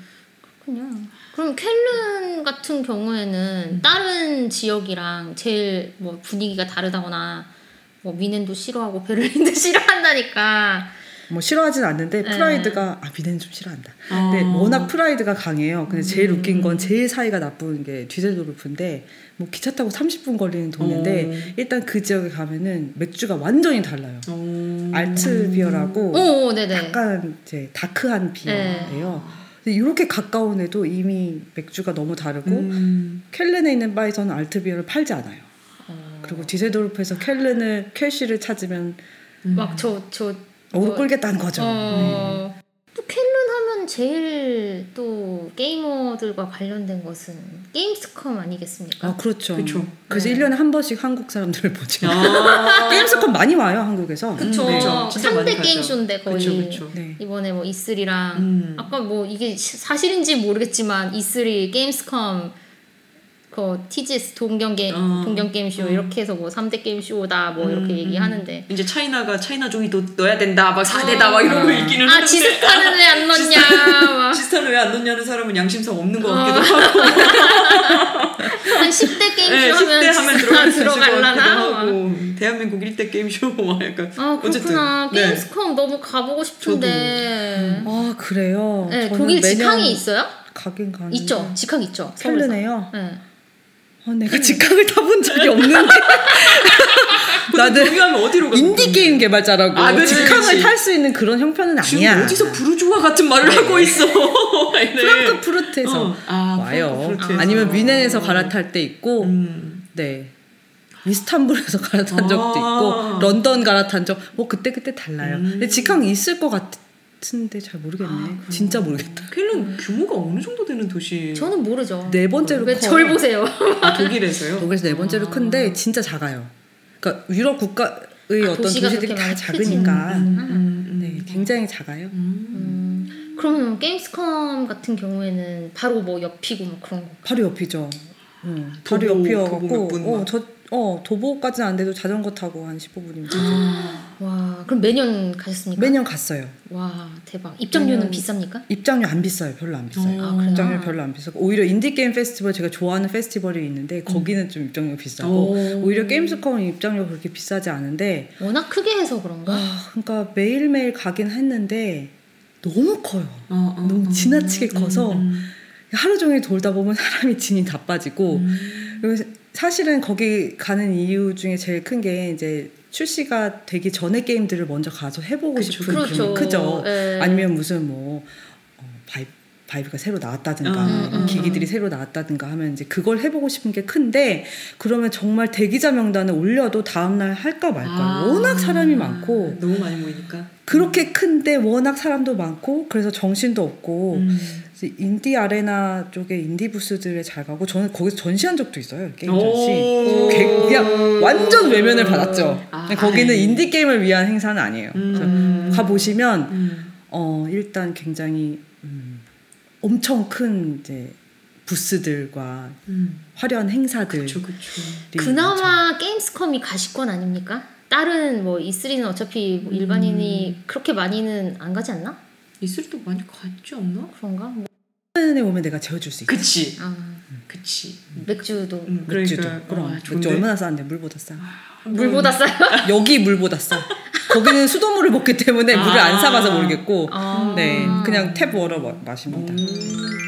그렇군요. 그럼 켈른 같은 경우에는 다른 지역이랑 제일 뭐 분위기가 다르다거나 뭐 미넨도 싫어하고 베를린도 싫어한다니까. 뭐 싫어하진 않는데 네. 프라이드가 아 미네는 좀 싫어한다. 아. 근데 워낙 프라이드가 강해요. 근데 제일 음. 웃긴 건 제일 사이가 나쁜 게 뒤셀도르프인데 뭐 기차 타고 삼십 분 걸리는 동네인데 어. 일단 그 지역에 가면은 맥주가 완전히 달라요. 어. 알트 비어라고 오, 오 네네. 약간 이제 다크한 비어예요. 근데 이렇게 가까운 애도 이미 맥주가 너무 다르고 음. 켈른에 있는 바에서는 알트 비어를 팔지 않아요. 어. 그리고 디세도르프에서 켈른을 켈시를 찾으면 막 저 저 어그로 뭐- 끌겠다는 거죠. 네. 어. 또 켈른 하면 제일 또 게이머들과 관련된 것은 게임스컴 아니겠습니까? 아 그렇죠. 그쵸. 그래서 네. 일 년에 한 번씩 한국 사람들을 보죠. 아. 게임스컴 많이 와요 한국에서. 그쵸. 음, 그쵸. 진짜 많이 삼 대 가죠. 게임쇼인데 거의. 그쵸, 그쵸. 네. 이번에 뭐 이쓰리랑 음. 아까 뭐 이게 시- 사실인지 모르겠지만 이쓰리 게임스컴 그 티지에스 동경 게임 어. 동경 게임쇼 어. 이렇게 해서 뭐 삼 대 게임쇼다 뭐 이렇게 음, 얘기하는데 이제 차이나가 차이나 종이도 넣어야 된다 막 사 대다 막 이런 거 읽기는 아 하는데 지스타는 왜 안 넣냐 막 지스타는 왜 안 넣냐는 사람은 양심상 없는 것 어. 같기도 하고 한 십 대 게임쇼 네, 하면 십 대 하면 지스타 들어갈 수 있을 것 들어갈라나 같기도 막. 하고 대한민국 일 대 게임쇼 막 약간 아 그렇구나. 어쨌든, 네. 게임스컴 너무 가보고 싶은데. 아 그래요? 네, 저는 독일 매년 직항이 있어요? 가긴 가는데 있죠. 직항 있죠. 서울에서. 켈른에요? 네. 아, 내가 직항을 타본 적이 없는데 나는 나는 하면 어디로 가? 인디 게임 개발자라고 아, 그치, 직항을 그치. 탈 수 있는 그런 형편은 지금 아니야. 어디서 부르주아 같은 말을 네. 하고 있어. 네. 프랑크푸르트에서 어. 아, 와요. 프랑크푸르트에서. 아니면 미넨에서 갈아탈 때 있고, 음. 네. 이스탄불에서 갈아탄 적도 아. 있고, 런던 갈아탄 적, 뭐 그때 그때 달라요. 음. 근데 직항 있을 것 같은데 잘 모르겠네. 아, 진짜 모르겠다. 켈른 규모가 어느 정도 되는 도시? 저는 모르죠. 네 번째로 왜 커요. 절 보세요? 아, 독일에서요? 독일에서 네 번째로 아. 큰데 진짜 작아요. 그러니까 유럽 국가의 아, 어떤 도시가 도시들이 그렇게 다 많이 작으니까, 음, 음, 음. 네, 굉장히 작아요. 음. 음, 그러면 게임스컴 같은 경우에는 바로 뭐 옆이고 뭐 그런 거. 바로 옆이죠. 응, 도보, 바로 도보 몇 옆이어갖고, 분 어, 막. 저, 어, 도보까지는 안 돼도 자전거 타고 한 십오 분이면 되죠. 와, 그럼 매년 가셨습니까? 매년 갔어요. 와, 대박. 입장료는 매년- 비쌉니까? 입장료 안 비싸요. 별로 안 비싸요. 아, 그래요? 입장료 별로 안 비싸고 오히려 인디게임 페스티벌 제가 좋아하는 페스티벌이 있는데 거기는 좀 입장료 비싸고 오. 오히려 게임스컴은 입장료 그렇게 비싸지 않은데 워낙 크게 해서 그런가? 아, 그러니까 매일매일 가긴 했는데 너무 커요. 어, 어, 너무 어. 지나치게 커서 음, 하루 종일 돌다 보면 사람이 진이 다 빠지고 음. 그리고 사실은 거기 가는 이유 중에 제일 큰 게 이제 출시가 되기 전에 게임들을 먼저 가서 해보고 그쵸, 싶은 그렇죠. 그런 크죠. 예. 아니면 무슨 뭐 어, 바이, 바이브가 새로 나왔다든가 음, 음, 기기들이 새로 나왔다든가 하면 이제 그걸 해보고 싶은 게 큰데 그러면 정말 대기자 명단에 올려도 다음날 할까 말까 아. 워낙 사람이 많고 너무 많이 모이니까. 그렇게 큰데 워낙 사람도 많고 그래서 정신도 없고 음. 이제 인디 아레나 쪽에 인디 부스들에 잘 가고 저는 거기서 전시한 적도 있어요. 게임 오. 전시. 개- 그냥 완전 외면을 받았죠. 아, 거기는 아이. 인디 게임을 위한 행사는 아니에요. 음. 가 보시면 음. 어 일단 굉장히 음, 엄청 큰 이제 부스들과 음. 화려한 행사들. 그쵸, 그쵸. 그나마 게임스컴이 가시권 아닙니까? 다른 뭐 이쓰리는 어차피 뭐 일반인이 음. 그렇게 많이는 안 가지 않나? 이슬도 많이 갔지 않나? 그런가? 뭐, 에 오면 내가 재워줄 수 있어. 그치. 아, 그치. 맥주도 음, 맥주도. 그러니까, 그럼 아, 맥주 좋은데? 얼마나 싸는데 물보다 싸. 물보다 싸요? 여기 물보다 싸. 거기는 수돗물을 먹기 때문에 물을 안 사봐서 모르겠고 아. 네 그냥 탭 워러 마- 마십니다. 음.